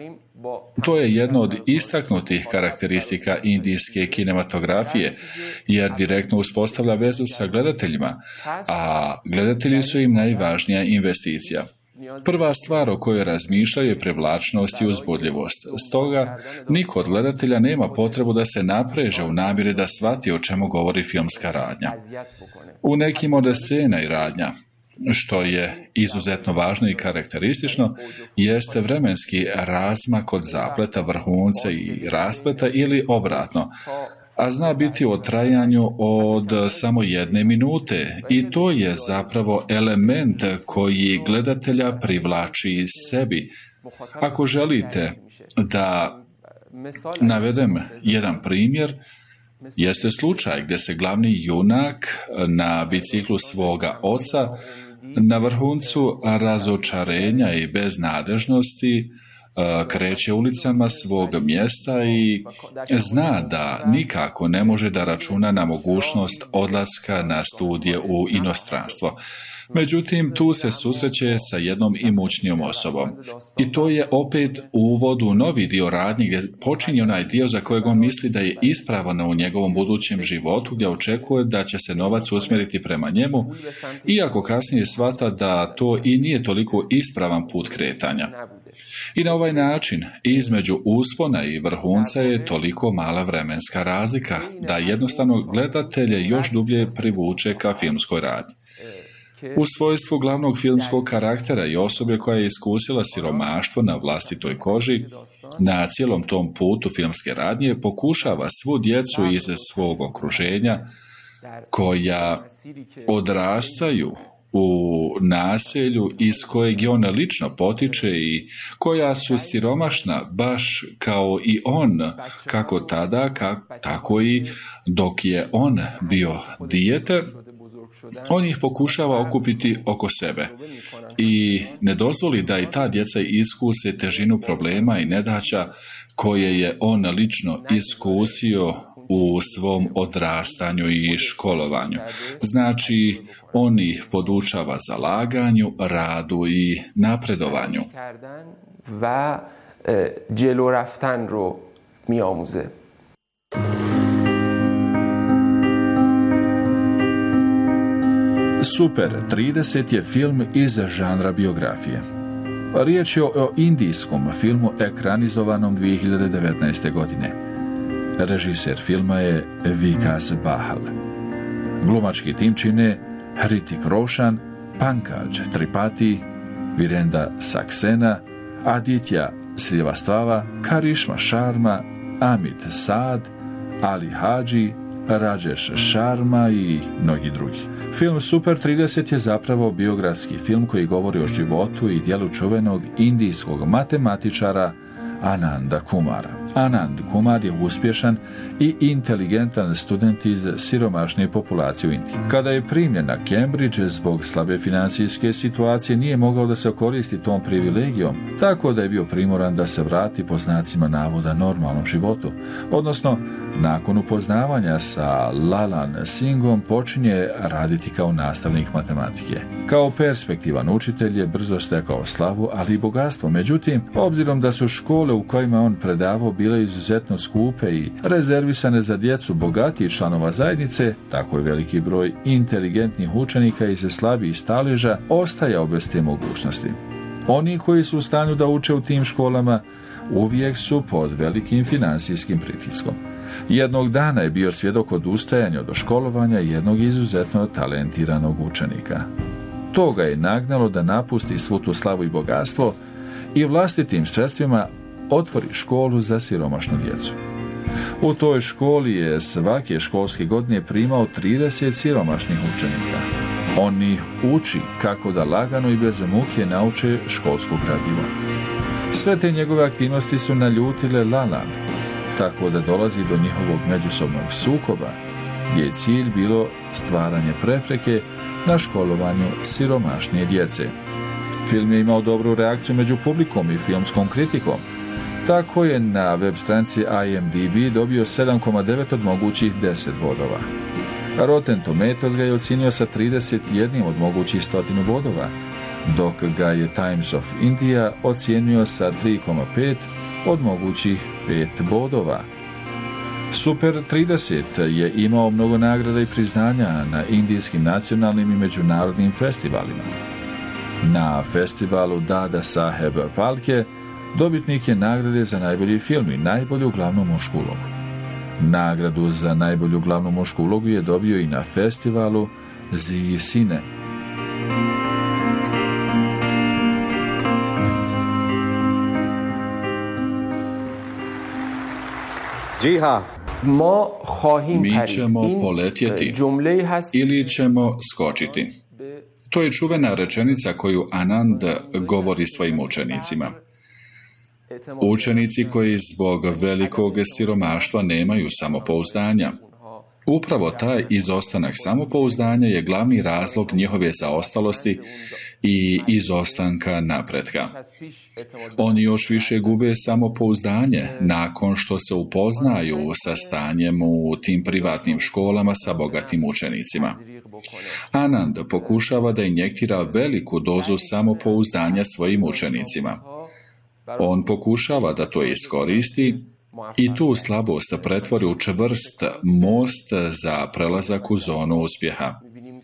To je jedna od istaknutih karakteristika indijske kinematografije, jer direktno uspostavlja vezu sa gledateljima, a gledatelji su im najvažnija investicija. Prva stvar o kojoj razmišljaju je privlačnost i uzbudljivost. Stoga, niko od gledatelja nema potrebu da se napreže u namjeri da shvati o čemu govori filmska radnja. U nekim od scena i radnja, što je izuzetno važno i karakteristično, jeste vremenski razmak od zapleta, vrhunca i raspleta ili obratno, a zna biti o trajanju od samo 1 minute i to je zapravo element koji gledatelja privlači sebi. Ako želite da navedem jedan primjer, jeste slučaj gdje se glavni junak na biciklu svoga oca na vrhuncu razočarenja i beznadežnosti kreće ulicama svog mjesta i zna da nikako ne može da računa na mogućnost odlaska na studije u inostranstvo. Međutim, tu se susreće sa jednom imućnijom osobom. I to je opet uvod u novi dio radnje gdje počinje onaj dio za kojeg on misli da je ispravan u njegovom budućem životu, gdje očekuje da će se novac usmjeriti prema njemu, iako kasnije shvata da to i nije toliko ispravan put kretanja. I na ovaj način, između uspona i vrhunca je toliko mala vremenska razlika, da jednostavno gledatelje još dublje privuče ka filmskoj radnji. U svojstvu glavnog filmskog karaktera i osobe koja je iskusila siromaštvo na vlastitoj koži, na cijelom tom putu filmske radnje pokušava svu djecu iz svog okruženja, koja odrastaju u naselju iz kojeg je on lično potiče i koja su siromašna baš kao i on, kako tada, tako i dok je on bio dijete, on ih pokušava okupiti oko sebe i ne dozvoli da i ta djeca iskuse težinu problema i nedaća koje je on lično iskusio u svom odrastanju i školovanju. Znači, on ih podučava zalaganju, radu i napredovanju. و جلو رفتن رو میآموزه. Super 30 je film iz žanra biografije. Riječ je o indijskom filmu ekranizovanom 2019. godine. Režiser filma je Vikas Bahal. Glumački tim čine Hrithik Roshan, Pankaj Tripathi, Virendra Saxena, Aditya Srivastava, Karishma Sharma, Amit Saad, Ali Haji, Rajesh Sharma i mnogi drugi. Film Super 30 je zapravo biografski film koji govori o životu i djelu čuvenog indijskog matematičara Ananda Kumara. Anand Kumar je uspješan i inteligentan student iz siromašne populacije u Indiji. Kada je primljen na Cambridge zbog slabe financijske situacije, nije mogao da se koristi tom privilegijom, tako da je bio primoran da se vrati po znacima navoda normalnom životu. Odnosno, nakon upoznavanja sa Lalan Singhom počinje raditi kao nastavnik matematike. Kao perspektivan učitelj je brzo stekao slavu, ali i bogatstvo. Međutim, obzirom da su škole u kojima on predavao bile izuzetno skupe i rezervisane za djecu bogatijih članova zajednice, tako je veliki broj inteligentnih učenika iz slabijih staleža ostajao bez te mogućnosti. Oni koji su u stanju da uče u tim školama uvijek su pod velikim financijskim pritiskom. Jednog dana je bio svjedok odustajanja od školovanja jednog izuzetno talentiranog učenika. To ga je nagnalo da napusti svu tu slavu i bogatstvo i vlastitim sredstvima otvori školu za siromašnu djecu. U toj školi je svake školske godine primao 30 siromašnih učenika. On ih uči kako da lagano i bez muke nauče školsko gradivo. Sve te njegove aktivnosti su naljutile Lalan, tako da dolazi do njihovog međusobnog sukoba, gdje je cilj bilo stvaranje prepreke na školovanju siromašnije djece. Film je imao dobru reakciju među publikom i filmskom kritikom. Tako je na web stranici IMDb dobio 7,9 od mogućih 10 bodova. Rotten Tomatoes ga je ocijenio sa 31 od mogućih 100 bodova, dok ga je Times of India ocijenio sa 3,5 od mogućih 5 bodova. Super 30 je imao mnogo nagrada i priznanja na indijskim nacionalnim i međunarodnim festivalima. Na festivalu Dada Saheb Phalke dobitnik je nagrade za najbolji film i najbolju glavnu mušku ulogu. Nagradu za najbolju glavnu mušku ulogu je dobio i na festivalu Zee Cine. Mi ćemo poletjeti ili ćemo skočiti. To je čuvena rečenica koju Anand govori svojim učenicima. Učenici koji zbog velikog siromaštva nemaju samopouzdanja. Upravo taj izostanak samopouzdanja je glavni razlog njihove zaostalosti i izostanka napretka. Oni još više gube samopouzdanje nakon što se upoznaju sa stanjem u tim privatnim školama sa bogatim učenicima. Anand pokušava da injektira veliku dozu samopouzdanja svojim učenicima. On pokušava da to iskoristi i tu slabost pretvori u čvrst most za prelazak u zonu uspjeha.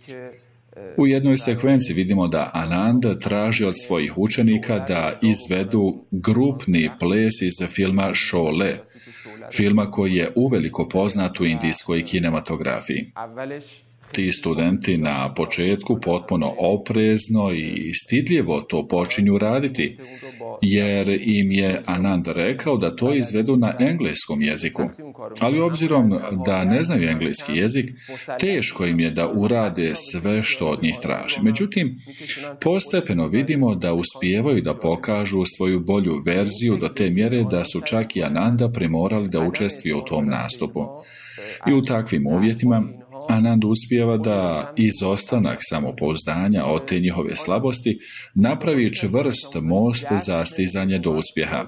U jednoj sekvenci vidimo da Anand traži od svojih učenika da izvedu grupni ples iz filma Šole, filma koji je uveliko poznat u indijskoj kinematografiji. Ti studenti na početku potpuno oprezno i stidljivo to počinju raditi, jer im je Anand rekao da to izvedu na engleskom jeziku. Ali obzirom da ne znaju engleski jezik, teško im je da urade sve što od njih traži. Međutim, postepeno vidimo da uspijevaju da pokažu svoju bolju verziju do te mjere da su čak i Ananda primorali da učestvuju u tom nastupu. I u takvim uvjetima Anand uspijeva da izostanak samopouzdanja od te njihove slabosti napravi čvrst most za stizanje do uspjeha.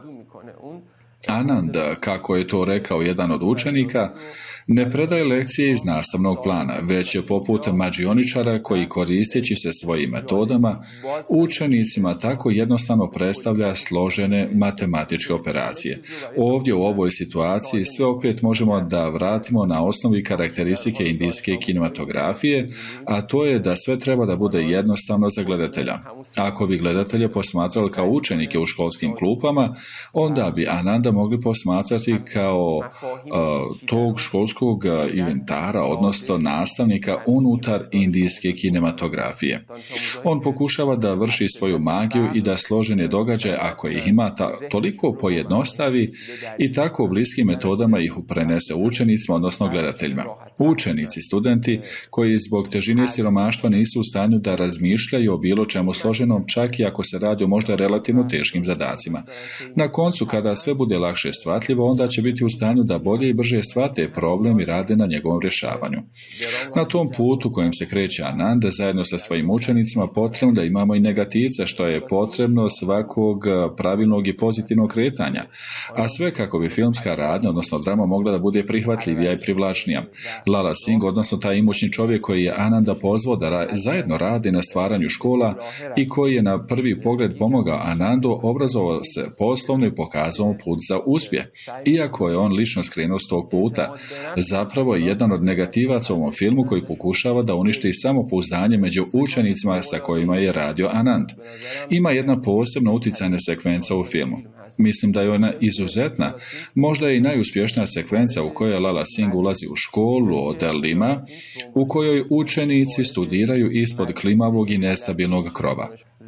Anand, kako je to rekao jedan od učenika, ne predaje lekcije iz nastavnog plana, već je poput mađioničara koji koristeći se svojim metodama učenicima tako jednostavno predstavlja složene matematičke operacije. Ovdje u ovoj situaciji sve opet možemo da vratimo na osnovi karakteristike indijske kinematografije, a to je da sve treba da bude jednostavno za gledatelja. Ako bi gledatelje posmatrali kao učenike u školskim klupama, onda bi Ananda mogli posmatrati kao tog školskog inventara, odnosno nastavnika unutar indijske kinematografije. On pokušava da vrši svoju magiju i da složene događaje, ako ih ima, toliko pojednostavi i tako bliskim metodama ih prenese učenicima, odnosno gledateljima. Učenici, studenti koji zbog težine siromaštva nisu u stanju da razmišljaju o bilo čemu složenom, čak i ako se radi o možda relativno teškim zadacima. Na koncu, kada sve bude lakše shvatljivo, onda će biti u stanju da bolje i brže shvate problem i rade na njegovom rješavanju. Na tom putu kojim se kreće Anand zajedno sa svojim učenicima potrebno da imamo i negativca, što je potrebno svakog pravilnog i pozitivnog kretanja, a sve kako bi filmska radnja, odnosno drama, mogla da bude prihvatljivija i privlačnija. Lala Singh, odnosno taj imućni čovjek koji je Ananda pozvao da zajedno radi na stvaranju škola i koji je na prvi pogled pomogao Anandu, obrazovao se poslovno i pokazao put za uspjeh. Iako je on lično skrenuo s tog puta, zapravo je jedan od negativaca u ovom filmu koji pokušava da uništi samopouzdanje među učenicima sa kojima je radio Anand. Ima jedna posebno uticajna sekvenca u filmu. Mislim da je ona izuzetna, možda je i najuspješnija sekvenca u kojoj Lala Singh ulazi u školu od Lima, u kojoj učenici studiraju ispod klimavog i nestabilnog krova.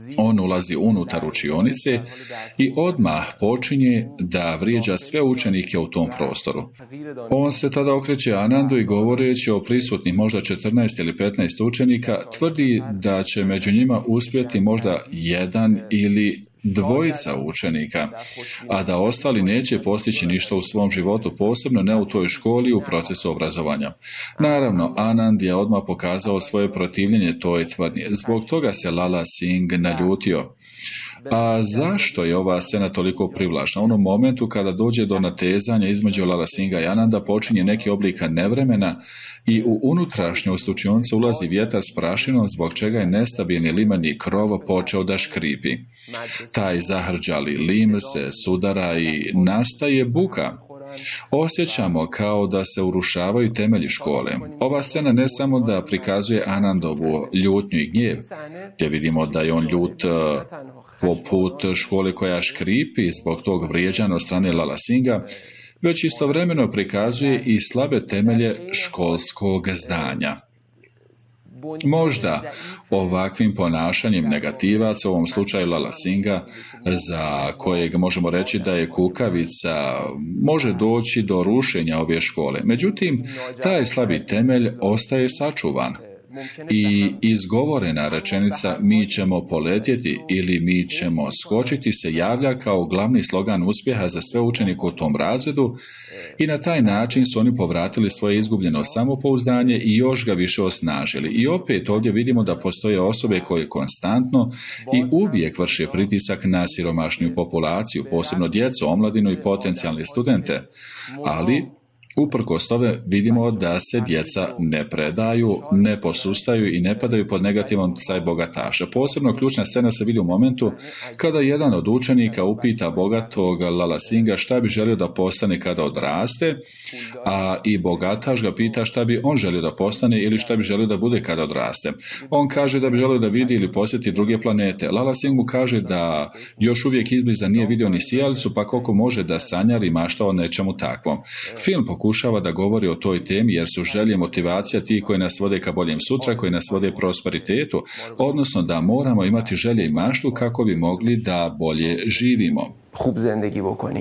On ulazi unutar učionice i odmah počinje da vrijeđa sve učenike u tom prostoru. On se tada okreće Anandu i govoreći o prisutnih možda 14 ili 15 učenika, tvrdi da će među njima uspjeti možda jedan ili dvojica učenika, a da ostali neće postići ništa u svom životu, posebno ne u toj školi u procesu obrazovanja. Naravno, Anand je odmah pokazao svoje protivljenje toj tvrdnji. Zbog toga se Lala Singh naljutio. A zašto je ova scena toliko privlačna? U onom momentu kada dođe do natezanja između Lala Singha i Ananda počinje neki oblika nevremena i u unutrašnju učionicu ulazi vjetar s prašinom, zbog čega je nestabilni limeni krov počeo da škripi. Taj zahrđali lim se sudara i nastaje buka. Osjećamo kao da se urušavaju temelji škole. Ova scena ne samo da prikazuje Anandovu ljutnju i gnjev, gdje vidimo da je on ljut poput škole koja škripi zbog tog vrijeđanja od strane Lala Singha, već istovremeno prikazuje i slabe temelje školskog zdanja. Možda ovakvim ponašanjem negativaca, u ovom slučaju Lala Singha, za kojeg možemo reći da je kukavica, može doći do rušenja ove škole. Međutim, taj slabi temelj ostaje sačuvan. I izgovorena rečenica mi ćemo poletjeti ili mi ćemo skočiti se javlja kao glavni slogan uspjeha za sve učenike u tom razredu i na taj način su oni povratili svoje izgubljeno samopouzdanje i još ga više osnažili. I opet ovdje vidimo da postoje osobe koje konstantno i uvijek vrše pritisak na siromašniju populaciju, posebno djecu, omladinu i potencijalne studente, ali uprkos tome vidimo da se djeca ne predaju, ne posustaju i ne padaju pod negativan utjecaj bogataša. Posebno ključna scena se vidi u momentu kada jedan od učenika upita bogatog Lala Singha šta bi želio da postane kada odraste, a i bogataš ga pita šta bi on želio da postane ili šta bi želio da bude kada odraste. On kaže da bi želio da vidi ili posjeti druge planete. Lala Singh mu kaže da još uvijek izbliza nije vidio ni sijalicu, pa koliko može da sanjar i mašta o nečemu takvom. Film pokušava da govori o toj temi jer su želje motivacija ti koji nas vode ka boljem sutra, koji nas vode prosperitetu, odnosno da moramo imati želje i maštu kako bi mogli da bolje živimo. خوب زندگی بکنیم.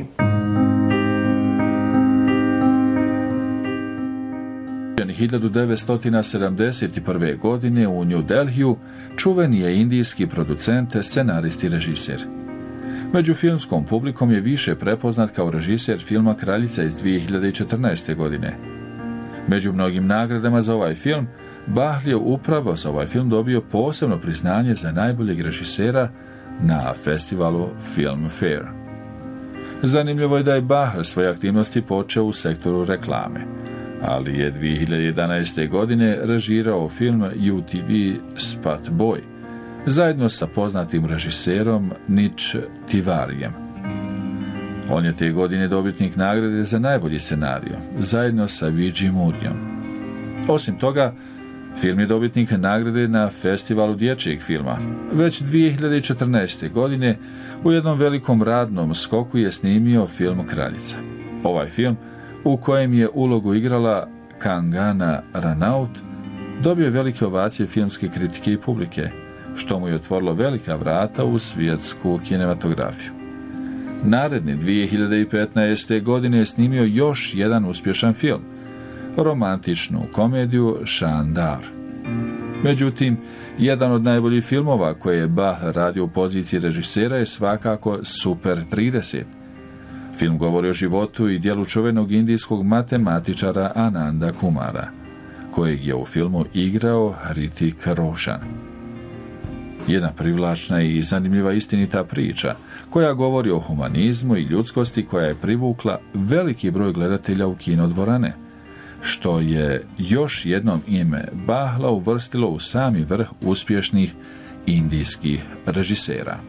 1971. godine u New Delhiju čuveni je indijski producent, scenarist i režiser. Među filmskom publikom je više prepoznat kao režiser filma Kraljica iz 2014. godine. Među mnogim nagradama za ovaj film, Bahl je upravo za ovaj film dobio posebno priznanje za najboljeg režisera na festivalu Film Fair. Zanimljivo je da je Bahl svoje aktivnosti počeo u sektoru reklame, ali je 2011. godine režirao film UTV Spat Boy, zajedno sa poznatim režiserom Nič Tivarijem. On je te godine dobitnik nagrade za najbolji scenarij, zajedno sa Vijay Murjom. Osim toga, film je dobitnik nagrade na festivalu dječjeg filma. Već 2014. godine u jednom velikom radnom skoku je snimio film Kraljica. Ovaj film, u kojem je ulogu igrala Kangana Ranaut, dobio je velike ovacije filmske kritike i publike, što mu je otvorilo velika vrata u svjetsku kinematografiju. Naredne 2015. godine je snimio još jedan uspješan film, romantičnu komediju Šandar. Međutim, jedan od najboljih filmova koje je Bahl radio u poziciji režisera je svakako Super 30. Film govori o životu i djelu čuvenog indijskog matematičara Ananda Kumara, kojeg je u filmu igrao Hrithik Roshan. Jedna privlačna i zanimljiva istinita priča, koja govori o humanizmu i ljudskosti koja je privukla veliki broj gledatelja u kinodvorane, što je još jednom ime Bahla uvrstilo u sami vrh uspješnih indijskih režisera.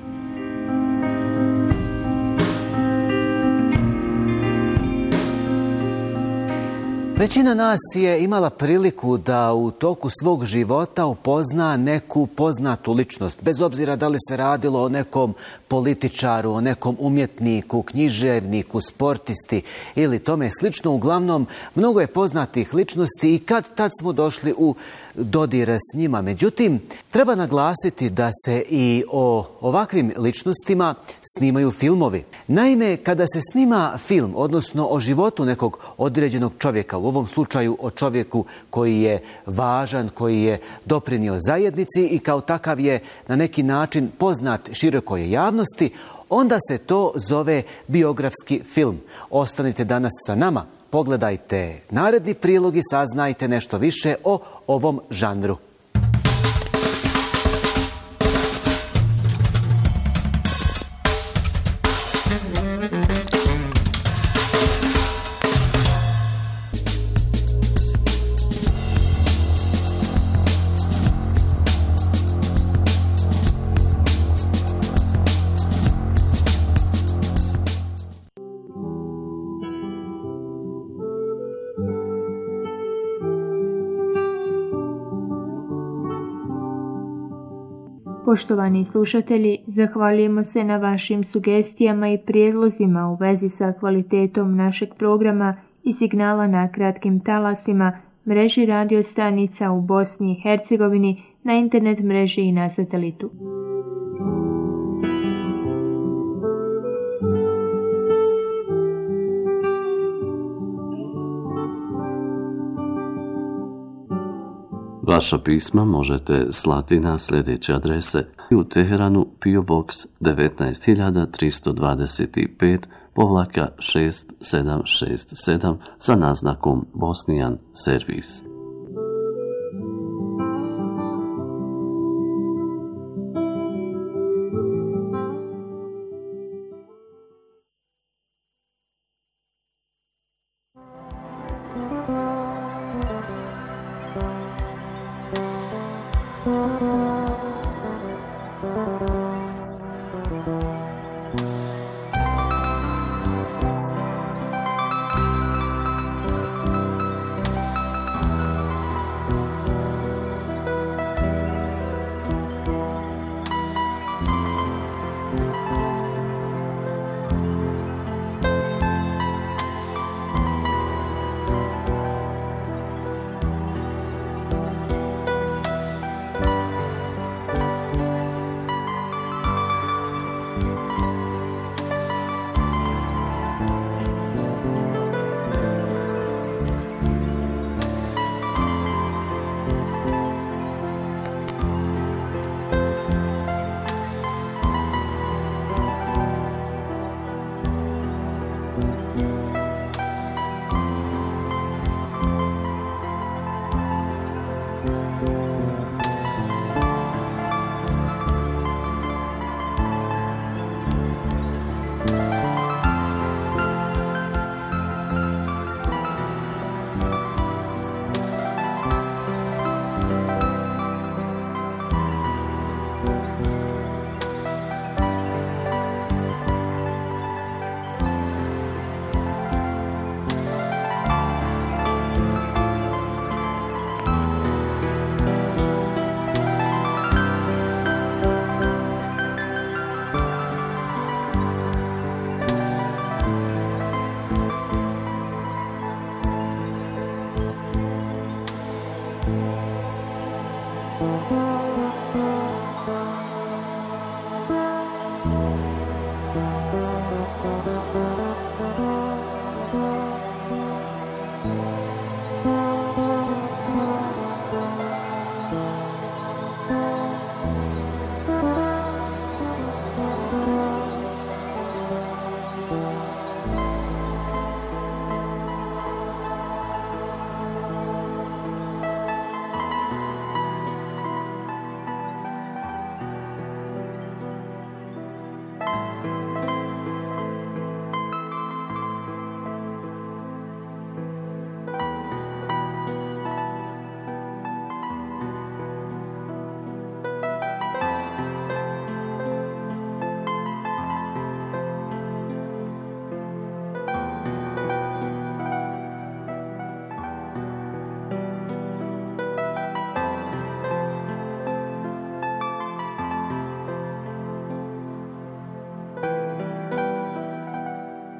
Većina nas je imala priliku da u toku svog života upozna neku poznatu ličnost, bez obzira da li se radilo o nekom političaru, o nekom umjetniku, književniku, sportisti ili tome slično. Uglavnom, mnogo je poznatih ličnosti i tad smo došli u dodire s njima. Međutim, treba naglasiti da se i o ovakvim ličnostima snimaju filmovi. Naime, kada se snima film, odnosno o životu nekog određenog čovjeka, u ovom slučaju o čovjeku koji je važan, koji je doprinio zajednici i kao takav je na neki način poznat širokoj javnosti, onda se to zove biografski film. Ostanite danas sa nama, pogledajte naredni prilog i saznajte nešto više o ovom žanru. Poštovani slušatelji, zahvaljujemo se na vašim sugestijama i prijedlozima u vezi sa kvalitetom našeg programa i signala na kratkim talasima, mreži radio stanica u Bosni i Hercegovini, na internet mreži i na satelitu. Vaša pisma možete slati na sljedeće adrese: u Teheranu PO Box 19325-6767 sa naznakom Bosnian Servis.